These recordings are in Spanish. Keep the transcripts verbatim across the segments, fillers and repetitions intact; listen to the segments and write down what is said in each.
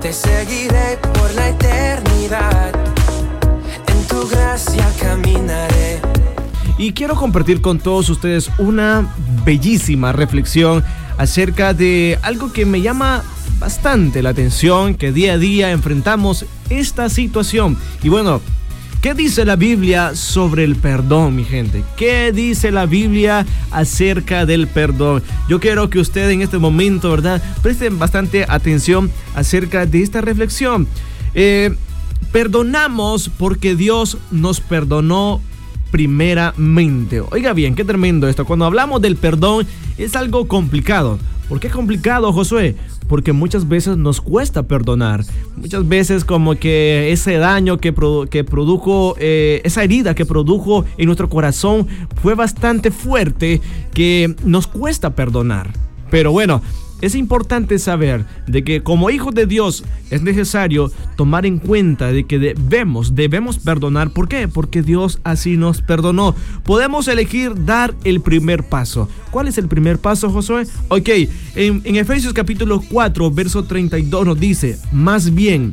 te seguiré por la eternidad, en tu gracia caminaré. Y quiero compartir con todos ustedes una bellísima reflexión acerca de algo que me llama bastante la atención, que día a día enfrentamos esta situación. Y bueno, ¿qué dice la Biblia sobre el perdón, mi gente? ¿Qué dice la Biblia acerca del perdón? Yo quiero que ustedes en este momento, ¿verdad?, presten bastante atención acerca de esta reflexión. Eh, perdonamos porque Dios nos perdonó primeramente. Oiga bien, qué tremendo esto. Cuando hablamos del perdón es algo complicado. ¿Por qué es complicado, Josué? Porque muchas veces nos cuesta perdonar. Muchas veces como que ese daño que, produ- que produjo, eh, esa herida que produjo en nuestro corazón fue bastante fuerte, que nos cuesta perdonar. Pero bueno, es importante saber de que como hijos de Dios es necesario tomar en cuenta de que debemos, debemos perdonar. ¿Por qué? Porque Dios así nos perdonó. Podemos elegir dar el primer paso. ¿Cuál es el primer paso, Josué? Ok, en, en Efesios capítulo cuatro, verso treinta y dos nos dice: más bien,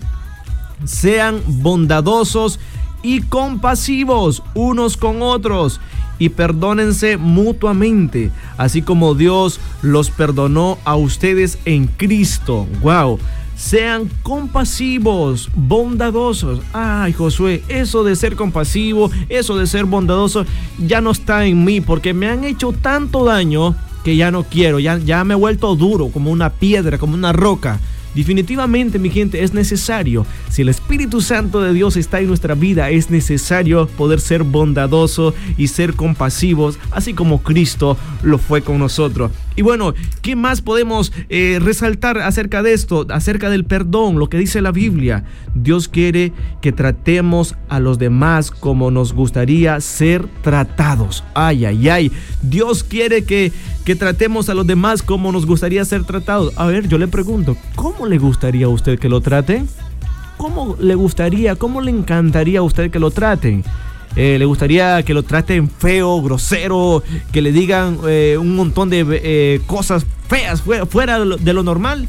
sean bondadosos y compasivos unos con otros, y perdónense mutuamente, así como Dios los perdonó a ustedes en Cristo. Wow. Sean compasivos, bondadosos. Ay, Josué, eso de ser compasivo, eso de ser bondadoso, ya no está en mí, porque me han hecho tanto daño que ya no quiero, ya, ya me he vuelto duro, como una piedra, como una roca. Definitivamente, mi gente, es necesario. Si el Espíritu Santo de Dios está en nuestra vida, es necesario poder ser bondadoso y ser compasivos, así como Cristo lo fue con nosotros. Y bueno, ¿qué más podemos eh, resaltar acerca de esto? Acerca del perdón, lo que dice la Biblia. Dios quiere que tratemos a los demás como nos gustaría ser tratados. Ay, ay, ay. Dios quiere que, que tratemos a los demás como nos gustaría ser tratados. A ver, yo le pregunto, ¿cómo le gustaría a usted que lo traten? ¿Cómo le gustaría, cómo le encantaría a usted que lo traten? Eh, ¿Le gustaría que lo traten feo, grosero, que le digan eh, un montón de eh, cosas feas fuera, fuera de, lo, de lo normal?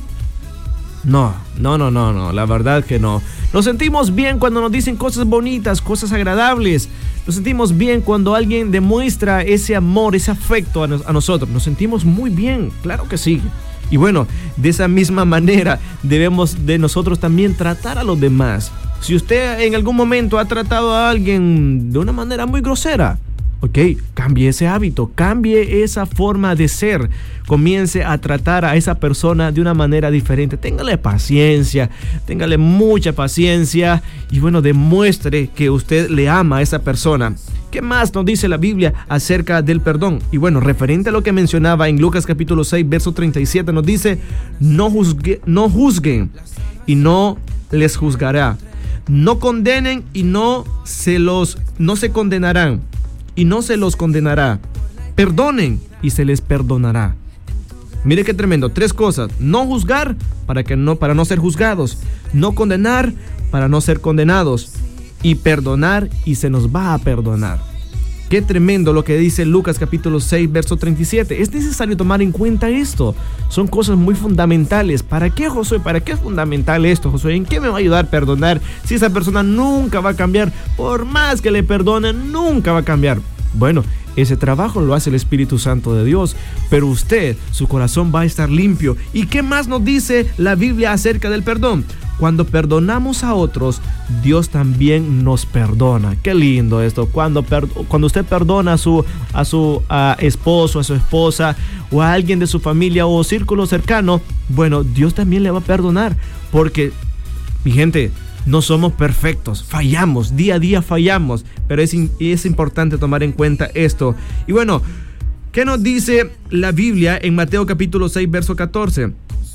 No, no, no, no, no, la verdad que no. Nos sentimos bien cuando nos dicen cosas bonitas, cosas agradables. Nos sentimos bien cuando alguien demuestra ese amor, ese afecto a, no, a nosotros. Nos sentimos muy bien, claro que sí. Y bueno, de esa misma manera debemos de nosotros también tratar a los demás. Si usted en algún momento ha tratado a alguien de una manera muy grosera, ok, cambie ese hábito, cambie esa forma de ser. Comience a tratar a esa persona de una manera diferente. Téngale paciencia, téngale mucha paciencia y bueno, demuestre que usted le ama a esa persona. ¿Qué más nos dice la Biblia acerca del perdón? Y bueno, referente a lo que mencionaba en Lucas capítulo seis, verso treinta y siete, nos dice: no, juzgue, no juzguen y no les juzgará. No condenen y no se los no se condenarán y no se los condenará. Perdonen y se les perdonará. Mire qué tremendo, tres cosas: no juzgar para que no para no ser juzgados, no condenar para no ser condenados, y perdonar y se nos va a perdonar. Qué tremendo lo que dice Lucas capítulo seis, verso treinta y siete. Es necesario tomar en cuenta esto. Son cosas muy fundamentales. ¿Para qué, Josué? ¿Para qué es fundamental esto, Josué? ¿En qué me va a ayudar a perdonar si esa persona nunca va a cambiar? Por más que le perdone, nunca va a cambiar. Bueno, ese trabajo lo hace el Espíritu Santo de Dios, pero usted, su corazón va a estar limpio. ¿Y qué más nos dice la Biblia acerca del perdón? Cuando perdonamos a otros, Dios también nos perdona. Qué lindo esto. Cuando, per, cuando usted perdona a su, a su a esposo, a su esposa o a alguien de su familia o círculo cercano, bueno, Dios también le va a perdonar. Porque, mi gente, no somos perfectos, fallamos, día a día fallamos, pero es, es importante tomar en cuenta esto. Y bueno, ¿qué nos dice la Biblia en Mateo capítulo seis, verso catorce?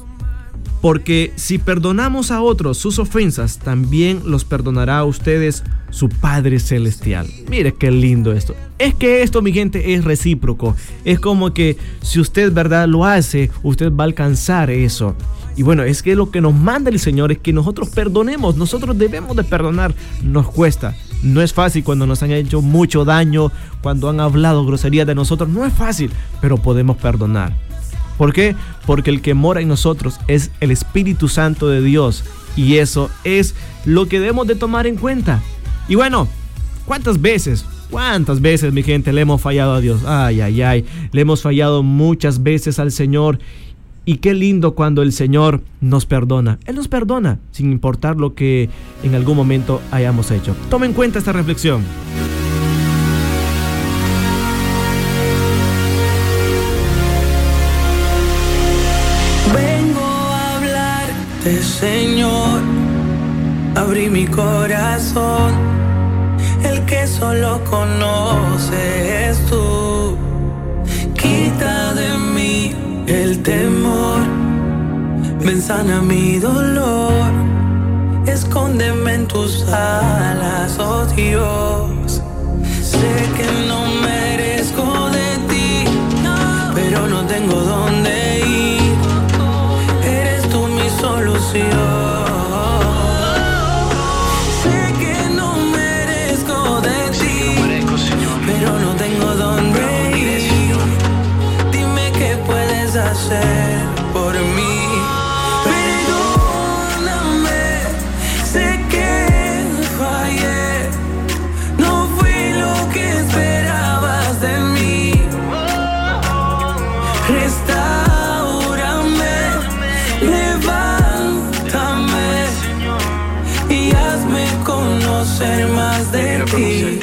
Porque si perdonamos a otros sus ofensas, también los perdonará a ustedes su Padre Celestial. Mire qué lindo esto. Es que esto, mi gente, es recíproco. Es como que si usted, verdad, lo hace, usted va a alcanzar eso. Y bueno, es que lo que nos manda el Señor es que nosotros perdonemos. Nosotros debemos de perdonar. Nos cuesta. No es fácil cuando nos han hecho mucho daño, cuando han hablado groserías de nosotros. No es fácil, pero podemos perdonar. ¿Por qué? Porque el que mora en nosotros es el Espíritu Santo de Dios, Y eso es lo que debemos de tomar en cuenta. Y bueno, ¿cuántas veces? ¿Cuántas veces, mi gente, le hemos fallado a Dios? Ay, ay, ay, le hemos fallado muchas veces al Señor. Y qué lindo cuando el Señor nos perdona. Él nos perdona, sin importar lo que en algún momento hayamos hecho. Toma en cuenta esta reflexión. Vengo a hablarte, Señor. Abrí mi corazón. El que solo conoces tú. Quita de mí el temor. Ven, sana mi dolor. Escóndeme en tus alas, oh Dios. Sé que no merezco de ti, pero no tengo dónde ir. Eres tú mi solución. Hacer por mí, perdóname, sé que fallé, no fui lo que esperabas de mí. Restáurame, levántame y hazme conocer más de ti.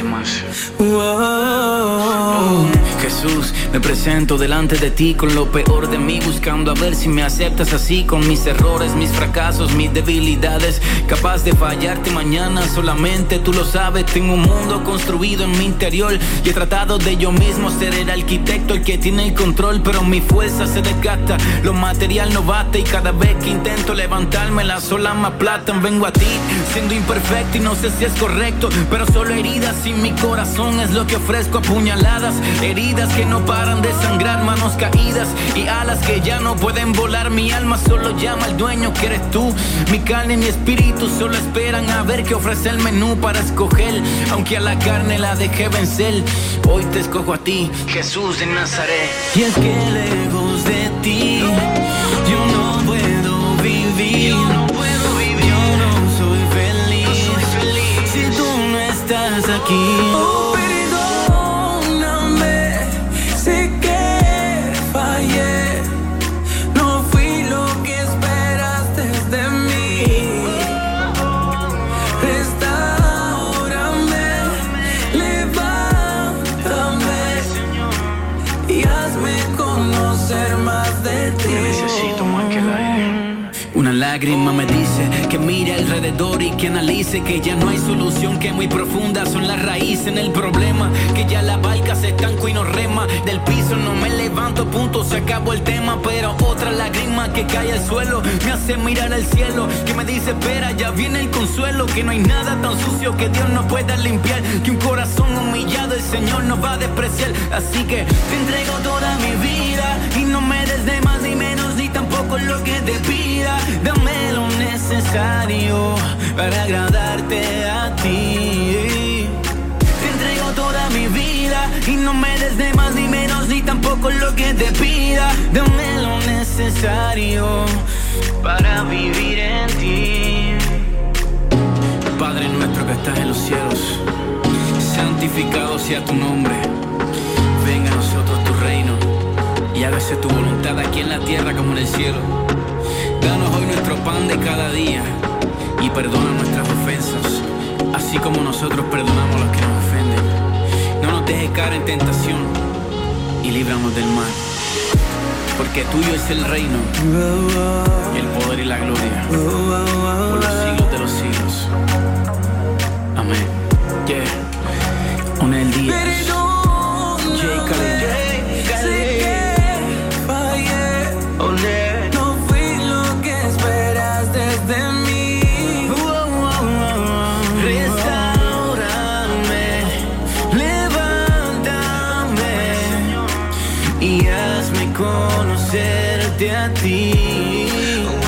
Wow. Jesús, me presento delante de ti con lo peor de mí, buscando a ver si me aceptas así, con mis errores, mis fracasos, mis debilidades, capaz de fallarte mañana, solamente tú lo sabes. Tengo un mundo construido en mi interior y he tratado de yo mismo ser el arquitecto, el que tiene el control, pero mi fuerza se desgasta, lo material no bate y cada vez que intento levantarme las olas me aplatan. Vengo a ti siendo imperfecto y no sé si es correcto, pero solo heridas sin mi corazón es lo que ofrezco, apuñaladas, heridas que no paran de sangrar, manos caídas y alas que ya no pueden volar. Mi alma solo llama al dueño que eres tú. Mi carne y mi espíritu solo esperan a ver qué ofrece el menú para escoger, aunque a la carne la dejé vencer. Hoy te escojo a ti, Jesús de Nazaret. Y es que lejos de ti yo no puedo vivir. Yo no puedo vivir. Yo no soy feliz, no soy feliz si tú no estás aquí. Oh, una lágrima me dice que mire alrededor y que analice que ya no hay solución, que muy profunda son las raíces en el problema, que ya la barca se estancó y no rema. Del piso no me levanto, punto, se acabó el tema. Pero otra lágrima que cae al suelo me hace mirar al cielo, que me dice espera, ya viene el consuelo, que no hay nada tan sucio que Dios no pueda limpiar, que un corazón humillado el Señor no va a despreciar. Así que te entrego toda mi vida y no me des de más ni menos, ni tampoco lo que te pida. Dame lo necesario para agradarte a ti. Te entrego toda mi vida y no me des de más ni menos, ni tampoco lo que te pida. Dame lo necesario para vivir en ti. Padre nuestro que estás en los cielos, santificado sea tu nombre. Venga a nosotros tu reino y hágase tu voluntad aquí en la tierra como en el cielo. Danos hoy nuestro pan de cada día y perdona nuestras ofensas, así como nosotros perdonamos a los que nos ofenden. No nos dejes caer en tentación y líbranos del mal, porque tuyo es el reino, el poder y la gloria, por los siglos de los siglos. Amén. Yeah. On el día. J. Khaled. Conocerte a ti.